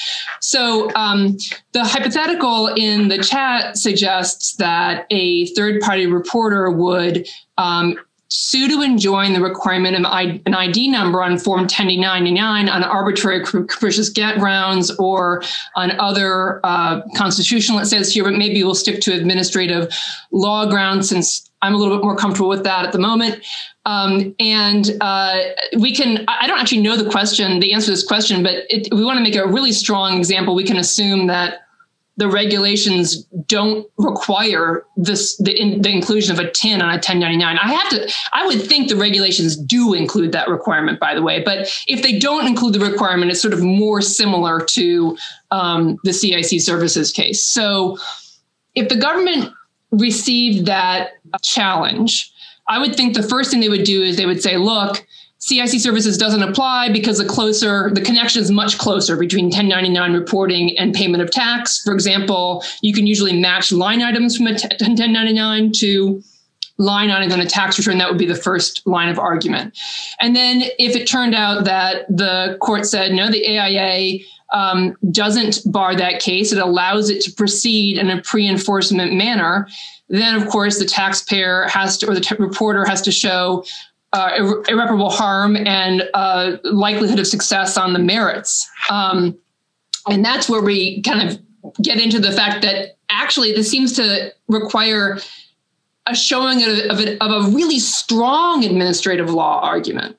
So um, the hypothetical in the chat suggests that a third-party reporter would um, sue to enjoin the requirement of an I D number on Form ten ninety-nine on arbitrary capricious grounds or on other uh, constitutional, it says here, but maybe we'll stick to administrative law grounds since I'm a little bit more comfortable with that at the moment. Um, and uh, we can, I don't actually know the question, the answer to this question, but it, we want to make a really strong example. We can assume that the regulations don't require this, the, in, the inclusion of a T I N on a ten ninety-nine. I have to, I would think the regulations do include that requirement, by the way, but if they don't include the requirement, it's sort of more similar to um, the C I C services case. So if the government received that challenge, I would think the first thing they would do is they would say, look, C I C services doesn't apply because the closer, the connection is much closer between ten ninety-nine reporting and payment of tax. For example, you can usually match line items from a ten ninety-nine to line items on a tax return. That would be the first line of argument. And then if it turned out that the court said, no, the A I A um, doesn't bar that case, it allows it to proceed in a pre-enforcement manner, then of course the taxpayer has to, or the t- reporter has to show Uh, irre- irreparable harm and uh, likelihood of success on the merits. Um, and that's where we kind of get into the fact that actually this seems to require a showing of, of, a, of a really strong administrative law argument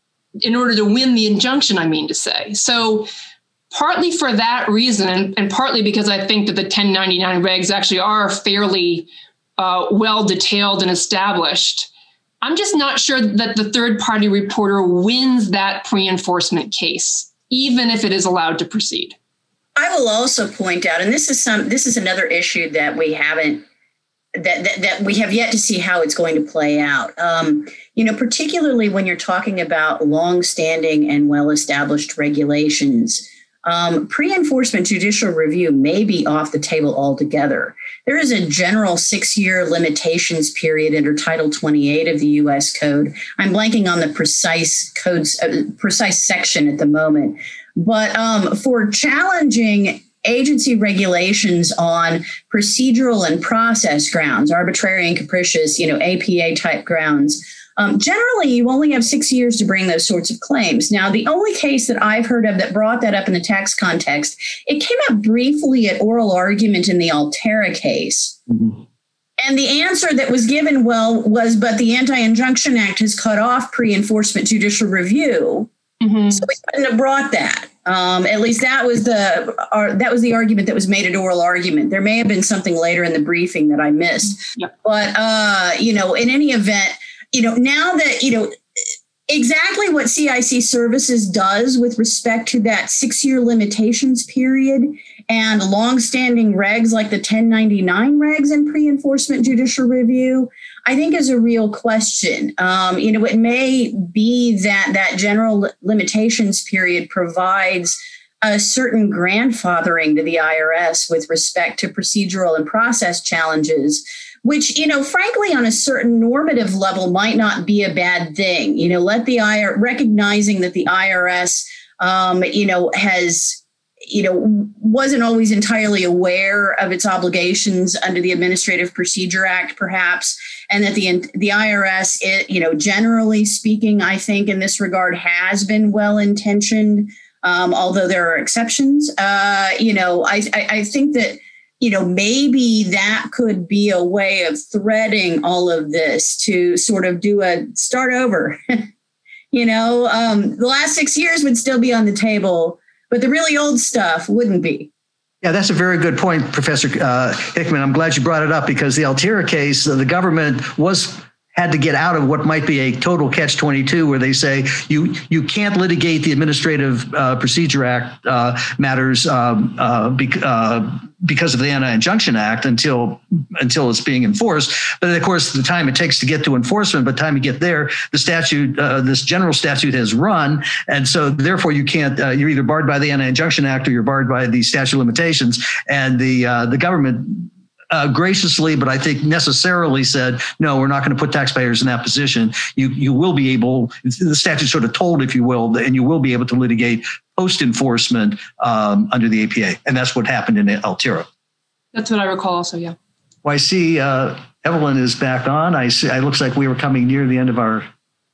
in order to win the injunction, I mean to say. So partly for that reason, and, and partly because I think that the ten ninety-nine regs actually are fairly uh, well detailed and established, I'm just not sure that the third party reporter wins that pre-enforcement case, even if it is allowed to proceed. I will also point out, and this is some this is another issue that we haven't that that, that we have yet to see how it's going to play out. Um, you know, particularly when you're talking about longstanding and well-established regulations, um, pre-enforcement judicial review may be off the table altogether. There is a general six-year limitations period under Title twenty-eight of the U S Code. I'm blanking on the precise codes, uh, precise section at the moment. But um, for challenging agency regulations on procedural and process grounds, arbitrary and capricious, you know, A P A type grounds, um, generally you only have six years to bring those sorts of claims. Now, the only case that I've heard of that brought that up in the tax context, it came up briefly at oral argument in the Altera case. Mm-hmm. And the answer that was given, well, was, but the Anti-Injunction Act has cut off pre-enforcement judicial review. Mm-hmm. So we couldn't have brought that. Um, at least that was the uh, that was the argument that was made at oral argument. There may have been something later in the briefing that I missed. Yep. But, uh, you know, in any event, you know, now that, you know, exactly what C I C Services does with respect to that six-year limitations period and longstanding regs like the ten ninety-nine regs and pre-enforcement judicial review, I think is a real question. Um, you know, it may be that that general limitations period provides a certain grandfathering to the I R S with respect to procedural and process challenges, which, you know, frankly, on a certain normative level might not be a bad thing. You know, let the I R S, recognizing that the I R S, um, you know, has, you know, wasn't always entirely aware of its obligations under the Administrative Procedure Act, perhaps, and that the the I R S, it, you know, generally speaking, I think in this regard has been well-intentioned, um, although there are exceptions. Uh, you know, I, I, I think that, you know, maybe that could be a way of threading all of this to sort of do a start over. you know, um, the last six years would still be on the table, but the really old stuff wouldn't be. Yeah, that's a very good point, Professor uh, Hickman. I'm glad you brought it up because the Altera case, uh, the government was had to get out of what might be a total catch twenty-two, where they say you you can't litigate the Administrative uh, Procedure Act uh, matters um, uh, bec- uh, because of the Anti-Injunction Act until until it's being enforced. But of course, the time it takes to get to enforcement, by the time you get there, the statute, uh, this general statute has run, and so therefore you can't. Uh, you're either barred by the Anti-Injunction Act or you're barred by the statute of limitations. And the uh, the government Uh, graciously, but I think necessarily said, no, we're not going to put taxpayers in that position. You you will be able, the statute sort of told, if you will, and you will be able to litigate post-enforcement um, under the A P A. And that's what happened in Altera. That's what I recall also, yeah. Well, I see uh, Evelyn is back on. I see, it looks like we were coming near the end of our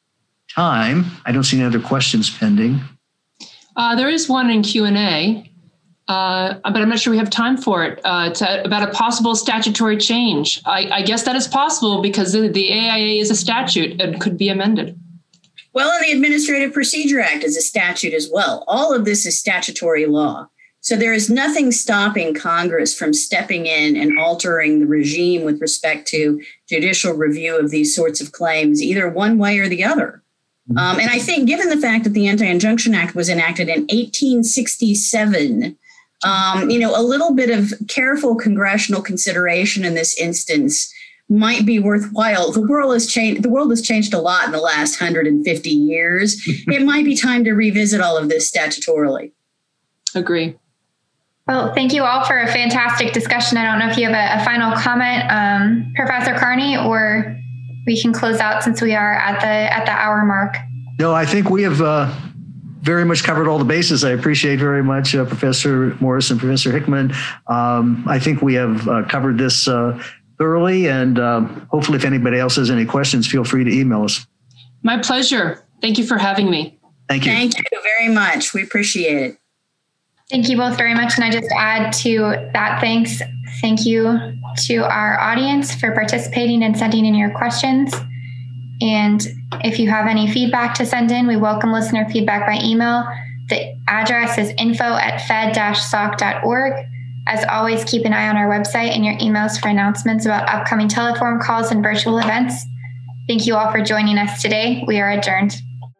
time. I don't see any other questions pending. Uh, there is one in Q and A. Uh, but I'm not sure we have time for it. Uh, it's a, about a possible statutory change. I, I guess that is possible because the, the A I A is a statute and could be amended. Well, and the Administrative Procedure Act is a statute as well. All of this is statutory law. So there is nothing stopping Congress from stepping in and altering the regime with respect to judicial review of these sorts of claims, either one way or the other. Um, and I think given the fact that the Anti-Injunction Act was enacted in eighteen sixty-seven, Um, you know, a little bit of careful congressional consideration in this instance might be worthwhile. The world has changed. The world has changed a lot in the last one hundred fifty years. It might be time to revisit all of this statutorily. Agree. Well, thank you all for a fantastic discussion. I don't know if you have a, a final comment, um, Professor Carney, or we can close out since we are at the at the hour mark. No, I think we have uh, very much covered all the bases. I appreciate very much uh, Professor Morris and Professor Hickman. Um, I think we have uh, covered this uh, thoroughly, and um, hopefully if anybody else has any questions, feel free to email us. My pleasure. Thank you for having me. Thank you. Thank you very much. We appreciate it. Thank you both very much. And I just add to that thanks. Thank you to our audience for participating and sending in your questions. And if you have any feedback to send in, we welcome listener feedback by email. The address is info at fed dash soc dot org. As always, keep an eye on our website and your emails for announcements about upcoming telephone calls and virtual events. Thank you all for joining us today. We are adjourned.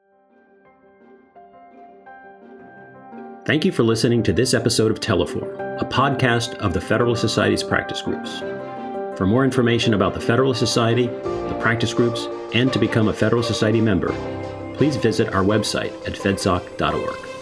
Thank you for listening to this episode of Teleform, a podcast of the Federalist Society's practice groups. For more information about the Federalist Society, the practice groups, and to become a Federalist Society member, please visit our website at fedsoc dot org.